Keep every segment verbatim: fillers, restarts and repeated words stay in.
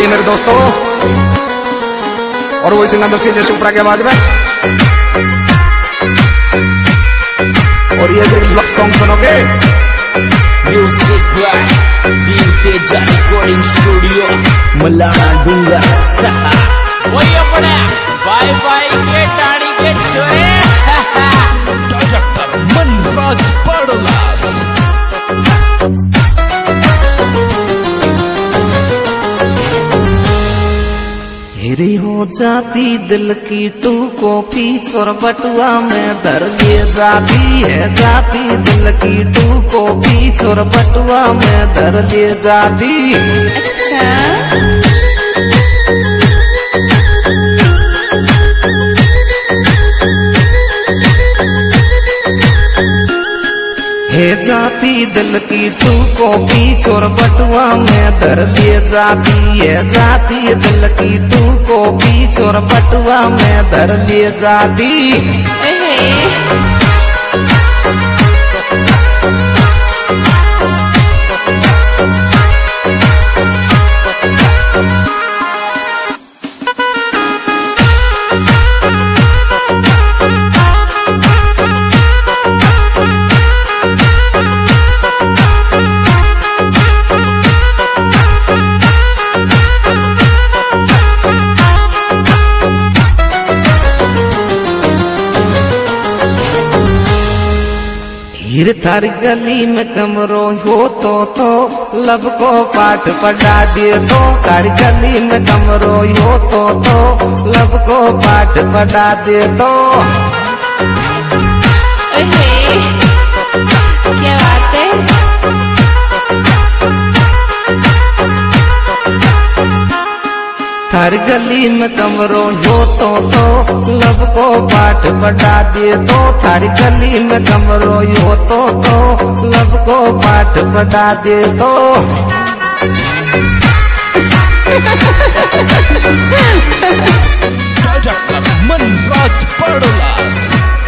मेरे दोस्तों, और वही सिंगर से जैसे ऊपर की आवाज में। और ये जो लव सॉन्ग सुनोगे, music by Veer Teja recording studio मलाना डूंगा सहा वही अपने बाय बाय के टाड़ी के छोरे डायरेक्टर मनराज पड़लास। हिरी हो जाती दिल की टू कॉपी छोर बटुआ में धर लिए जाती है, जाती दिल की टू कॉपी छोर बटुआ में धर लिए जाती। अच्छा है जाती दिल की तू कॉपी छोर बटुआ में धर लिए जाती है, जाती दिल की तू कॉपी छोर बटुआ में धर लिए जाती। हिर थारी गली में कमरो हो तो तो लब को पाठ पढ़ा दिए तो, थारी गली में कमरो हो तो तो लब को पाठ पढ़ा दिए तो। क्या बात है, हर गली में कमरो हो तो तो लब को पाठ पढ़ा दिए तो, थारी गली में कमरो हो तो तो लब को पाठ पढ़ा दिए तो। डायरेक्टर मनराज पड़लास।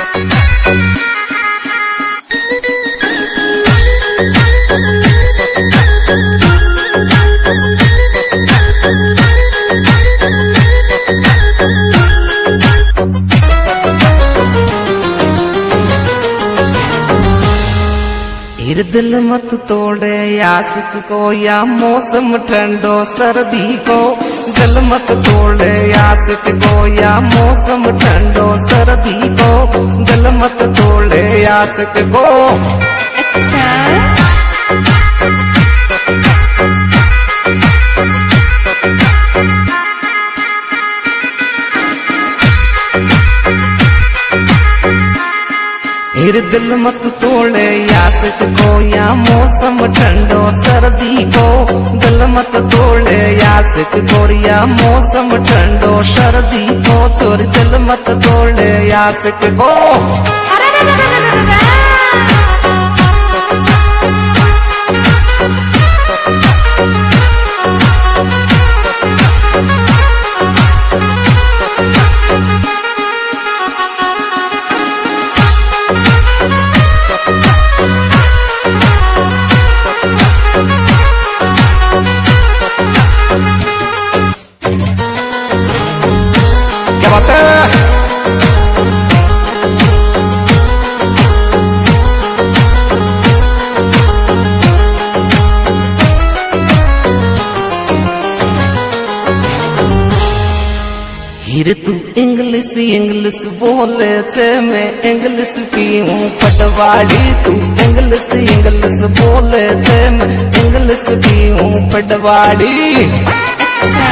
हिर दिल मत तोड़े आशिक को या मौसम ठंडो सर्दी को, दिल मत तोड़े आशिक को या मौसम ठंडो सर्दी को, दिल मत तोड़े आशिक को। अच्छा हिर दिल मत तोड़े आशिक को या मौसम ठंडो सर्दी को, दिल मत तोड़े आशिक को या मौसम ठंडो सर्दी को, छोरी दिल मत तोड़े आशिक को। क्या बात है। हिर तू इंग्लिश इंग्लिश बोले छे मैं इंग्लिश की हूँ पटवाड़ी, तू इंग्लिश इंग्लिश बोले छे मैं इंग्लिश की हूँ पटवाड़ी। अच्छा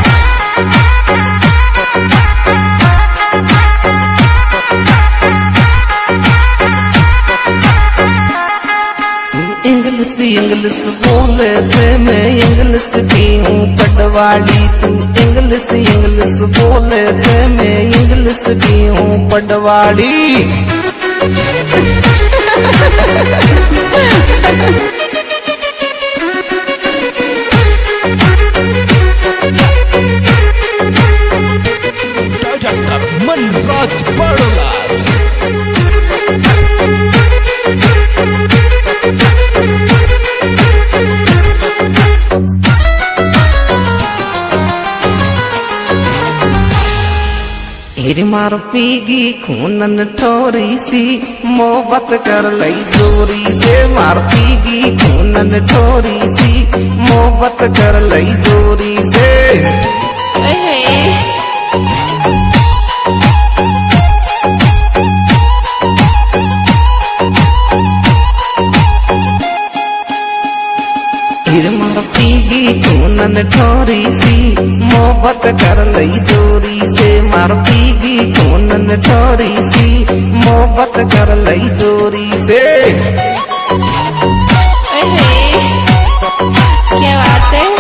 इंग्लिश इंग्लिश बोले छे मैं इंग्लिश की हूँ पटवाड़ी, तू इंग्लिश इंग्लिश बोले छे मैं इंग्लिश की हूँ पटवाड़ी। डायरेक्टर मनराज पड़लास। हीर मार पीगी खूनन ठोरी सी मोहब्बत कर लई जोरी से मार पीगी खूनन ठोरी सी मोहब्बत कर लई जोरी से ओए हीर मार पीगी खूनन ठोरी सी मोहब्बत कर लई जोरी से मार पीगी खूनन ठोरी सी मोहब्बत कर लई जोरी से ओए क्या बात है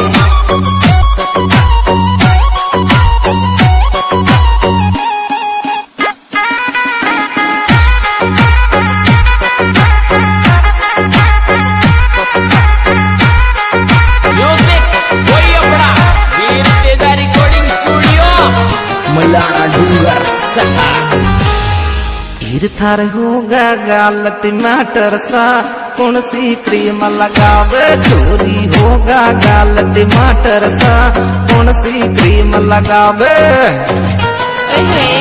म्यूजिक वही अपना वीर तेजा रिकॉर्डिंग स्टूडियो मलाना डूंगर सहा हीर थार होगा गाल टमाटर सा कौन सी क्रीम लगावे चोरी होगा गाल टमाटर सा कौन सी क्रीम लगावे ओए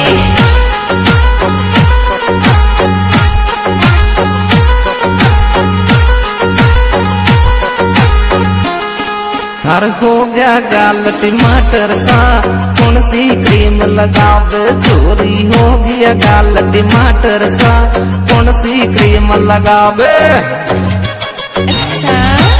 थार होगा गाल टमाटर सा कौन सी क्रीम लगावे चोरी हो गया गाल टमाटर सा कौन सी क्रीम लगावे अच्छा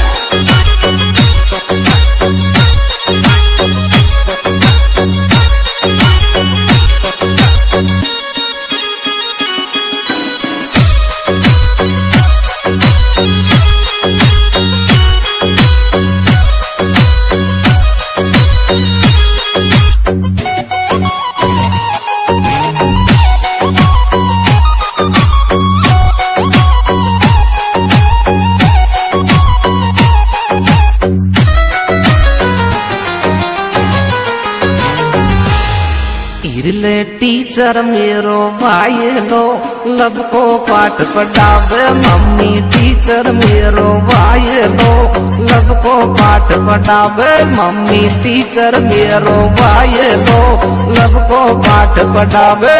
इरले टीचर मेरो भाई लो लब को पाठ पढ़ावे मम्मी टीचर मेरो भाई लो लब को पाठ पढ़ावे मम्मी टीचर मेरो भाई लो लब को पाठ पढ़ावे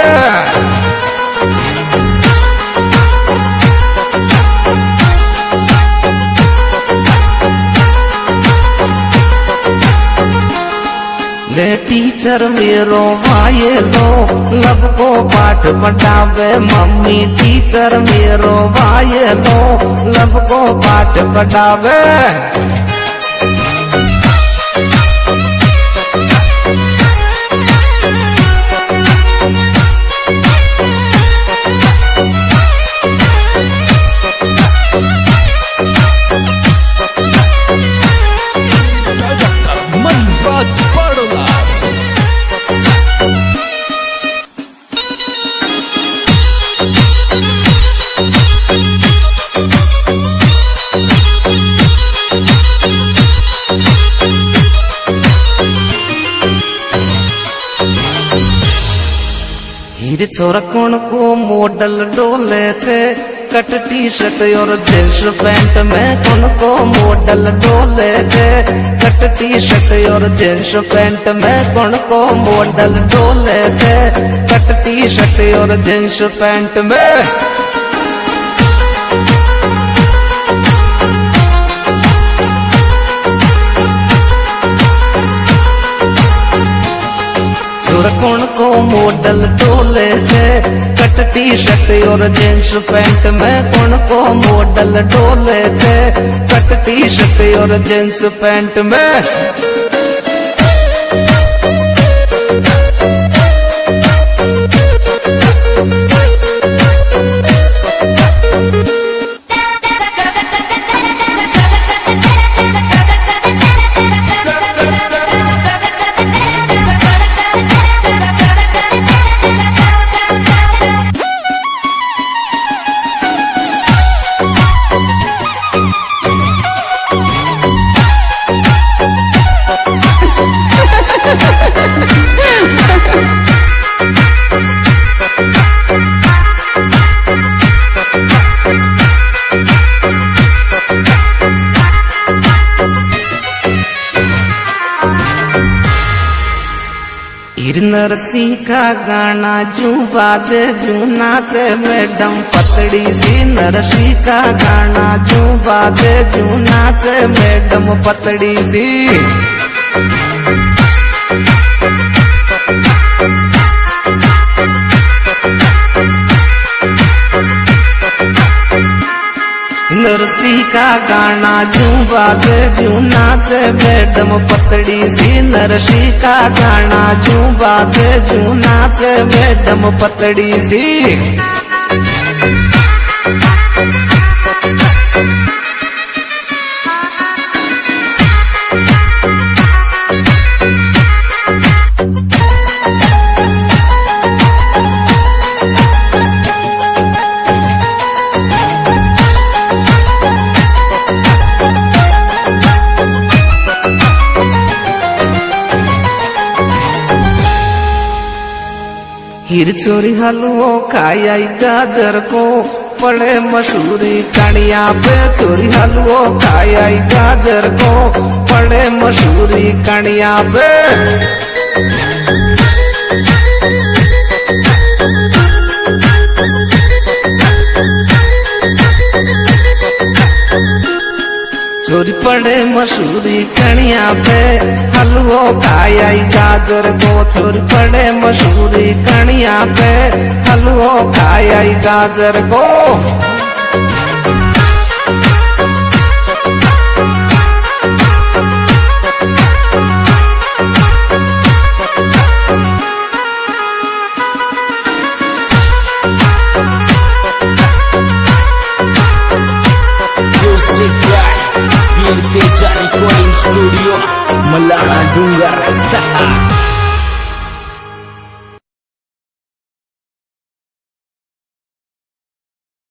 ले टीचर मेरो भाई लो लब को पाठ पढ़ावे मम्मी टीचर मेरो भाई लो लब को पाठ पढ़ावे मनराज पड़ोलास हीर छोरा कौन को मॉडल डोले थे कट टी शर्ट और जींस पैंट में कौन को मॉडल डोले थे कट टी शर्ट और जींस पैंट में कौन को मॉडल डोले थे कट टी शर्ट और जींस पैंट में छोरा कौन को मॉडल डोले थे कट टी शर्ट और जींस पैंट में कौन को मॉडल डोले थे कट टी शर्ट और जींस पैंट में हीर नरसी का गाना जू बाजे जू नाचे मैडम पतड़ी सी नरसी का गाना जू बाजे जू नाचे मैडम पतड़ी सी नरसी का गाना जू बाजे जू नाचे मैडम पतड़ी सी नरसी का गाना जू बाजे जू नाचे मैडम पतड़ी सी हीर चोरी हलवो खाई गाजर को पड़े मशहूरी कणिया पे चोरी हलवो खाई गाजर को पड़े मशहूरी कणिया पे चोरी पड़े मशहूरी कणिया पे हलवो खाई गाजर को चोरी पड़े मशहूरी कणिया पे हलवो खाई गाजर को वीर तेजा रिकॉर्डिंग स्टूडियो मलाना डूंगर सहा।